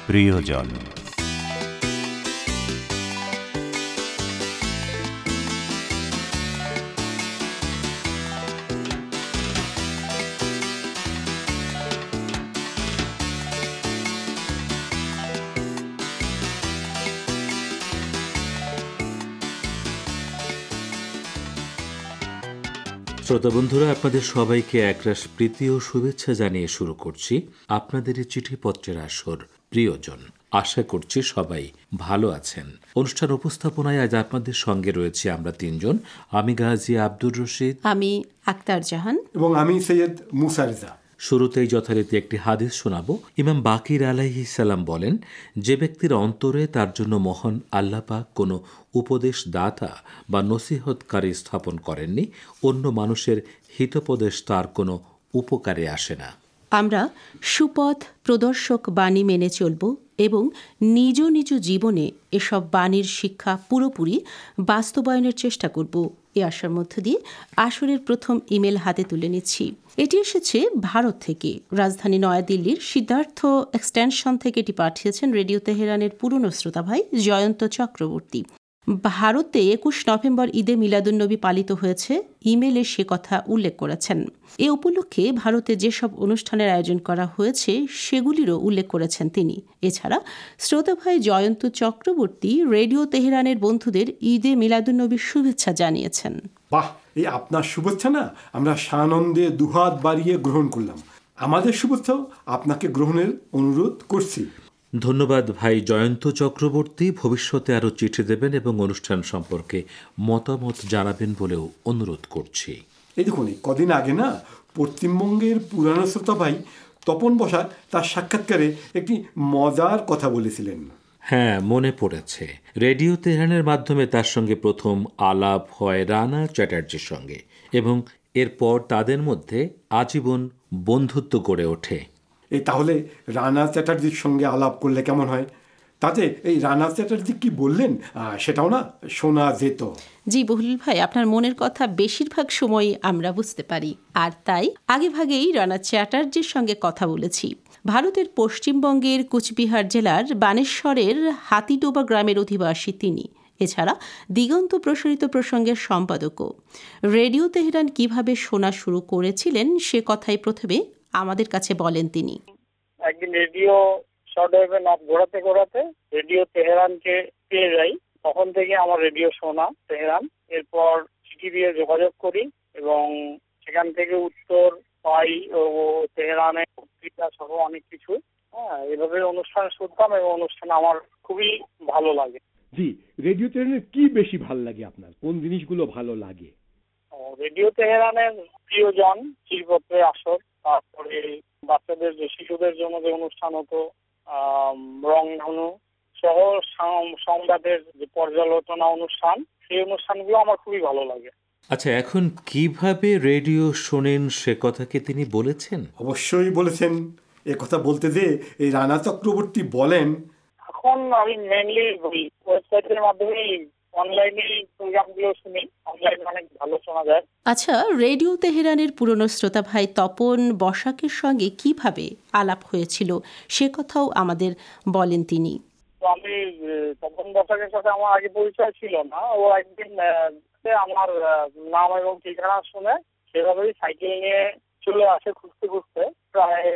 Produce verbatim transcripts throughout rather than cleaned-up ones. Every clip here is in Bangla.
প্রিয়জন। শ্রোতা বন্ধুরা, আপনাদের সবাইকে একরাশ প্রীতি ও শুভেচ্ছা জানিয়ে শুরু করছি আপনাদের এই চিঠিপত্রের আসর প্রিয়জন। আশা করছি সবাই ভালো আছেন। অনুষ্ঠান উপস্থাপনায় আজ আপনাদের সঙ্গে রয়েছে আমরা তিনজন, আমি গাজী আব্দুর রশিদ, আমি আক্তার জাহান এবং আমি সৈয়দ মুসা রেজা। শুরুতেই যথারীতি একটি হাদিস শোনাব। ইমাম বাকির আলাইহিস সালাম বলেন, যে ব্যক্তির অন্তরে তার জন্য মহান আল্লাহ পাক কোনো উপদেশ দাতা বা নসিহতকারী স্থাপন করেননি, অন্য মানুষের হিতোপদেশ তার কোনো উপকারে আসে না। আমরা সুপথ প্রদর্শক বাণী মেনে চলব এবং নিজ নিজ জীবনে এসব বাণীর শিক্ষা পুরোপুরি বাস্তবায়নের চেষ্টা করব। এ আশার মধ্য দিয়ে আসরের প্রথম ইমেল হাতে তুলে নিচ্ছি। এটি এসেছে ভারত থেকে। রাজধানী নয়াদিল্লির সিদ্ধার্থ এক্সটেনশন থেকে এটি পাঠিয়েছেন রেডিও তেহরানের পুরনো শ্রোতা ভাই জয়ন্ত চক্রবর্তী। ভারতে একুশ নভেম্বর ঈদে মিলাদুন্নবী পালিত হয়েছে। ইমেলে সে কথা উল্লেখ করেছেন। এ উপলক্ষে ভারতে যেসব অনুষ্ঠানের আয়োজন করা হয়েছে সেগুলিরও উল্লেখ করেছেন তিনি। এছাড়া শ্রোতা ভাই জয়ন্ত চক্রবর্তী রেডিও তেহরানের বন্ধুদের ঈদে মিলাদুন্নবীর শুভেচ্ছা জানিয়েছেন। বাহ, এই আপনার শুভেচ্ছা না আমরা সানন্দে দুহাত বাড়িয়ে গ্রহণ করলাম। আমাদের শুভেচ্ছাও আপনাকে গ্রহণের অনুরোধ করছি। ধন্যবাদ ভাই জয়ন্ত চক্রবর্তী। ভবিষ্যতে আরও চিঠি দেবেন এবং অনুষ্ঠান সম্পর্কে মতামত জানাবেন বলেও অনুরোধ করছি। এই দেখুন, কদিন আগে না পশ্চিমবঙ্গের পুরানো শ্রোতা ভাই তপন বসাক তার সাক্ষাৎকারে একটি মজার কথা বলেছিলেন। হ্যাঁ, মনে পড়েছে। রেডিও তেহরানের মাধ্যমে তার সঙ্গে প্রথম আলাপ হয় রানা চ্যাটার্জির সঙ্গে এবং এরপর তাদের মধ্যে আজীবন বন্ধুত্ব গড়ে ওঠে। এই তাহলে রানা চ্যাটার্জির সঙ্গে আলাপ করলে কেমন হয়? তাতে এই রানা চ্যাটার্জি কি বললেন সেটাও না শোনা যেত। জি বহুল ভাই, আপনার মনের কথা বেশিরভাগ সময়ই আমরা বুঝতে পারি, আর তাই আগে ভাগেই রানা চ্যাটার্জির সঙ্গে কথা বলেছি। ভারতের পশ্চিমবঙ্গের কুচবিহার জেলার বানেশ্বরের হাতিডোবা গ্রামের অধিবাসী তিনি। এছাড়া দিগন্ত প্রসারিত প্রসঙ্গের সম্পাদকও। রেডিও তেহরান কিভাবে শোনা শুরু করেছিলেন সে কথাই প্রথমে আমাদের কাছে বলেন তিনি। একদিন রেডিও শর্টওয়েভে নব ঘোরাতে ঘোরাতে রেডিও তেহরানকে পেয়ে যাই। তখন থেকে আমার রেডিও শোনা তেহরান। এরপর চিঠি দিয়ে যোগাযোগ করি এবং সেখান থেকে উত্তর পাই ও তেহরানের পত্রিকা সহ অনেক কিছু। হ্যাঁ, এভাবে অনুষ্ঠান শুনতাম এবং অনুষ্ঠান আমার খুবই ভালো লাগে। জি, রেডিও তেহরানের কি বেশি ভালো লাগে আপনার? কোন জিনিসগুলো ভালো লাগে? রেডিও তেহরানের প্রিয়জন, চিঠিপত্রের আসর, তারপরে বাচ্চাদের যে শিশুদের জন্য যে অনুষ্ঠান হতো রংধনু সহ সংবাদের যে পর্যালোচনা অনুষ্ঠান, সেই অনুষ্ঠানগুলো আমার খুবই ভালো লাগে। আচ্ছা, এখন কিভাবে রেডিও শোনেন সে কথা কি তিনি বলেছেন? অবশ্যই বলেছেন। এ কথা বলতে যে এই রানা চক্রবর্তী বলেন, এখন আমি মেনলি ওয়েবসাইটের মাধ্যমে অনলাইনে প্রোগ্রামগুলো শুনি। অনলাইনে অনেক ভালো শোনা যায়। আচ্ছা, রেডিও তেহরানের পুরনো শ্রোতা ভাই তপন বসাকের সঙ্গে কিভাবে আলাপ হয়েছিল সে কথাও আমাদের বলেন তিনি। তো আমি তপন বসাকের সাথে আমার আগে পরিচয় ছিল না। ও একদিন আমার নাম এবং ঠিকানা শুনে সেভাবেই সাইকেল নিয়ে চলে আসে খুঁজতে খুঁজতে। প্রায়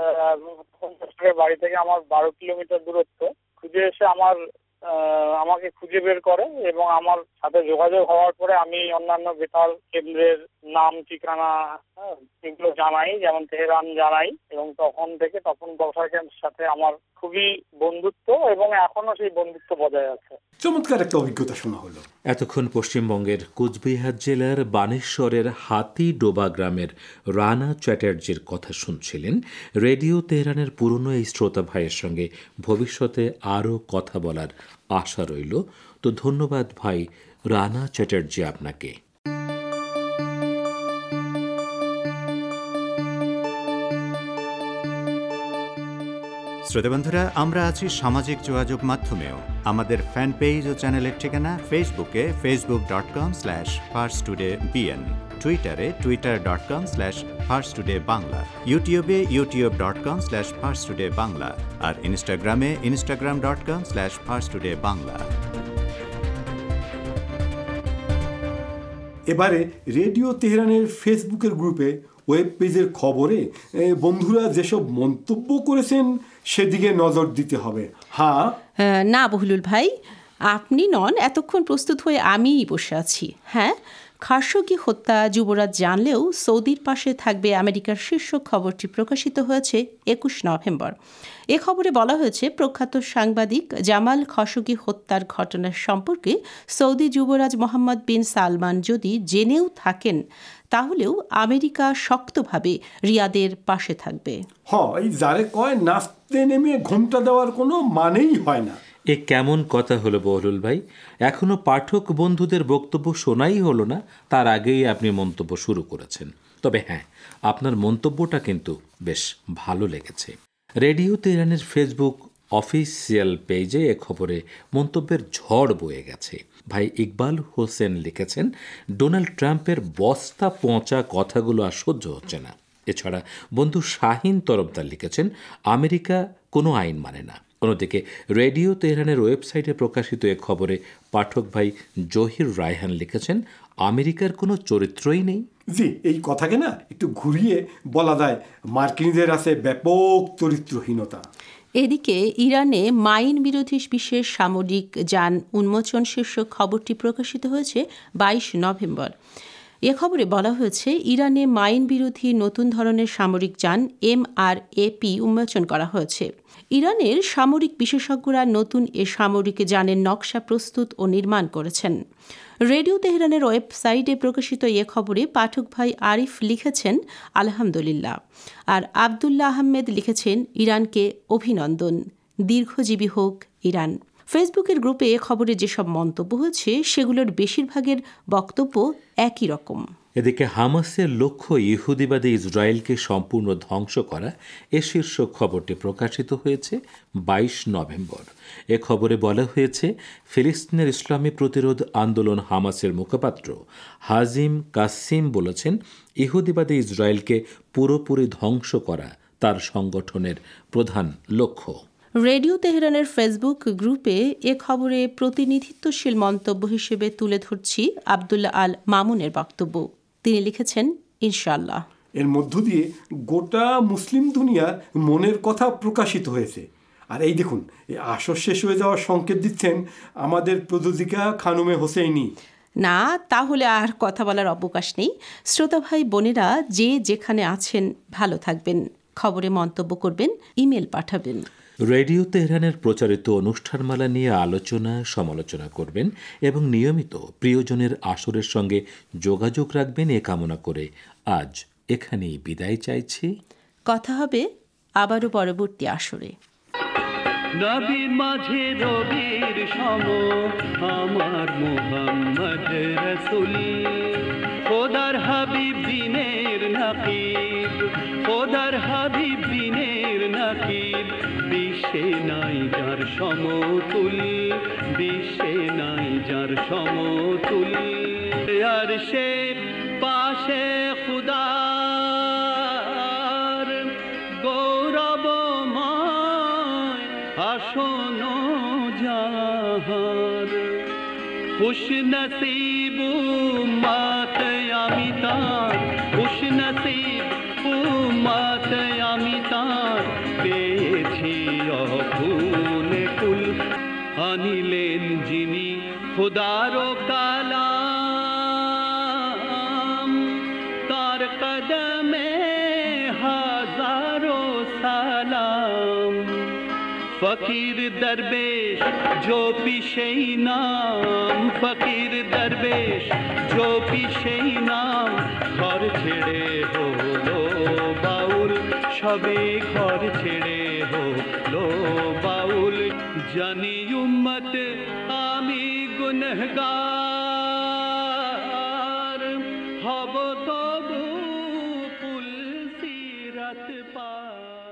বাড়ি থেকে আমার বারো কিলোমিটার দূরত্ব। খুঁজে এসে আমার আমাকে খুঁজে বের করে এবং আমার সাথে যোগাযোগ হওয়ার পরে আমি অন্যান্য বেতার কেন্দ্রের নাম ঠিকানা এগুলো জানাই, যেমন তেহরান জানাই, এবং তখন থেকে তখন বসাকের সাথে আমার খুবই বন্ধুত্ব এবং এখনো সেই বন্ধুত্ব বজায় আছে। চমৎকার একটা অভিজ্ঞতা শোনা হলো। এতক্ষণ পশ্চিমবঙ্গের কুচবিহার জেলার বানেশ্বরের হাতিডোবা গ্রামের রানা চ্যাটার্জির কথা শুনছিলেন। রেডিও তেহরানের পুরনো এই শ্রোতা ভাইয়ের সঙ্গে ভবিষ্যতে আরও কথা বলার আশা রইল। তো ধন্যবাদ ভাই রানা চ্যাটার্জি আপনাকে। শ্রোতাবন্ধুরা, আমরা আছি সামাজিক যোগাযোগ মাধ্যমেও। আমাদের ফ্যান পেজ ও চ্যানেলের ঠিকানা ফেসবুকে Facebook dot com slash first today BN. টুইটারে Twitter dot com slash first today Bangla, ইউটিউবে YouTube dot com slash first today Bangla আর ইনস্টাগ্রামে Instagram dot com slash first today Bangla. এবারে রেডিও তেহরানের ফেসবুকের গ্রুপে ওয়েব পেজের খবরে এ, বন্ধুরা যেসব মন্তব্য করেছেন সেদিকে নজর দিতে হবে। হ্যাঁ, আহ, না বহলুল ভাই, আপনি নন, এতক্ষণ প্রস্তুত হয়ে আমিই বসে আছি। হ্যাঁ, খাশোগি হত্যা যুবরাজ জানলেও সৌদির পাশে থাকবে আমেরিকার শীর্ষক খবরটি প্রকাশিত হয়েছে একুশ নভেম্বর। এ খবরে বলা হয়েছে, প্রখ্যাত সাংবাদিক জামাল খাশোগি হত্যার ঘটনার সম্পর্কে সৌদি যুবরাজ মোহাম্মদ বিন সালমান যদি জেনেও থাকেন তাহলেও আমেরিকা শক্তভাবে রিয়াদের পাশে থাকবে। হ এই যারে কয় নাচতে নেমে ঘোমটা দেওয়ার কোনো মানেই হয় না। এ কেমন কথা হলো বহলুল ভাই? এখনো পাঠক বন্ধুদের বক্তব্য শোনাই হলো না, তার আগেই আপনি মন্তব্য শুরু করেছেন। তবে হ্যাঁ, আপনার মন্তব্যটা কিন্তু বেশ ভালো লেগেছে। রেডিও তেহরানের ফেসবুক অফিসিয়াল পেজে এ খবরে মন্তব্যের ঝড় বয়ে গেছে। ভাই ইকবাল হোসেন লিখেছেন, ডোনাল্ড ট্রাম্পের বস্তা পচা কথাগুলো আর সহ্য হচ্ছে না। এছাড়া বন্ধু শাহিন তরফদার লিখেছেন, আমেরিকা কোনো আইন মানে না। অন্যদিকে রেডিও তেহরানের ওয়েবসাইটে প্রকাশিত এ খবরে পাঠক ভাই জহির রায়হান লিখেছেন, আমেরিকার কোনো চরিত্রই নেই। জি, এই কথাকে না একটু ঘুরিয়ে বলা যায় মার্কিনীদের আছে ব্যাপক চরিত্রহীনতা। এদিকে ইরানে মাইন বিরোধী বিশেষ সামরিক যান উন্মোচন শীর্ষক খবরটি প্রকাশিত হয়েছে বাইশ নভেম্বর। এ খবরে বলা হয়েছে, ইরানে মাইন বিরোধী নতুন ধরনের সামরিক যান এম আর এ পি উন্মোচন করা হয়েছে। ইরানের সামরিক বিশেষজ্ঞরা নতুন এ সামরিক যানের নকশা প্রস্তুত ও নির্মাণ করেছেন। রেডিও তেহরানের ওয়েবসাইটে প্রকাশিত এ খবরে পাঠক ভাই আরিফ লিখেছেন, আলহামদুলিল্লাহ, আর আবদুল্লাহ আহমেদ লিখেছেন, ইরানকে অভিনন্দন, দীর্ঘজীবী হোক ইরান। ফেসবুকের গ্রুপে এ খবরে যেসব মন্তব্য হয়েছে সেগুলোর বেশিরভাগের বক্তব্য একই রকম। এদিকে হামাসের লক্ষ্য ইহুদিবাদী ইসরায়েলকে সম্পূর্ণ ধ্বংস করা, এ শীর্ষক খবরটি প্রকাশিত হয়েছে বাইশ নভেম্বর। এ খবরে বলা হয়েছে, ফিলিস্তিনের ইসলামী প্রতিরোধ আন্দোলন হামাসের মুখপাত্র হাজিম কাসিম বলেছেন, ইহুদিবাদী ইসরায়েলকে পুরোপুরি ধ্বংস করা তার সংগঠনের প্রধান লক্ষ্য। রেডিও তেহরানের ফেসবুক গ্রুপে এ খবরে প্রতিনিধিত্বশীল মন্তব্য হিসেবে তুলে ধরছি আবদুল্লাহ আল মামুনের বক্তব্য। তিনি লিখেছেন, ইনশাআল্লাহ। এর মধ্য দিয়ে গোটা মুসলিম দুনিয়ার মনের কথা প্রকাশিত হয়েছে। আর এই দেখুন, এই আসর শেষ হয়ে যাওয়ার সংকেত দিচ্ছেন আমাদের প্রযোজিকা খানুমে হোসেইনি। না, তাহলে আর কথা বলার অবকাশ নেই। শ্রোতা ভাই বোনেরা, যে যেখানে আছেন ভালো থাকবেন। খবরে মন্তব্য করবেন, ইমেল পাঠাবেন। রেডিও তেহরানের প্রচারিত অনুষ্ঠানমালা নিয়ে আলোচনা সমালোচনা করবেন এবং নিয়মিত প্রিয়জনের আসরের সঙ্গে যোগাযোগ রাখবেন, এ কামনা করে আজ এখানেই বিদায় চাইছি। কথা হবে আবারও পরবর্তী আসরে। নবীর মাঝে রবির সম আমার মুহাম্মদ রাসূল, খোদার হাবিব দিনের নাকিব, খোদার হাবিব দিনের নাকিব, বিশ্বে নাই যার সমতুল, বিশ্বে নাই যার সমতুল। আর সে পাশে খুদার গৌরবময় আসন জাহার, খুশ নসিব উম্মত আমি তার, খুশ নসিব উম্মত আমি তার, পেয়েছি অকুল কুল। আনিলেন যিনি খুদার কালাম, তার কদমে হাজারো সালাম। ফকির দরবেশ जो पीछे नाम, फकीर दरवेश जो पीछे नाम, घर ছেড়ে হলো বাউল, সবে ঘর ছেড়ে হলো বাউল। জানি উম্মত আমি গুনহগার, হব তবু কুল সিরাত পার।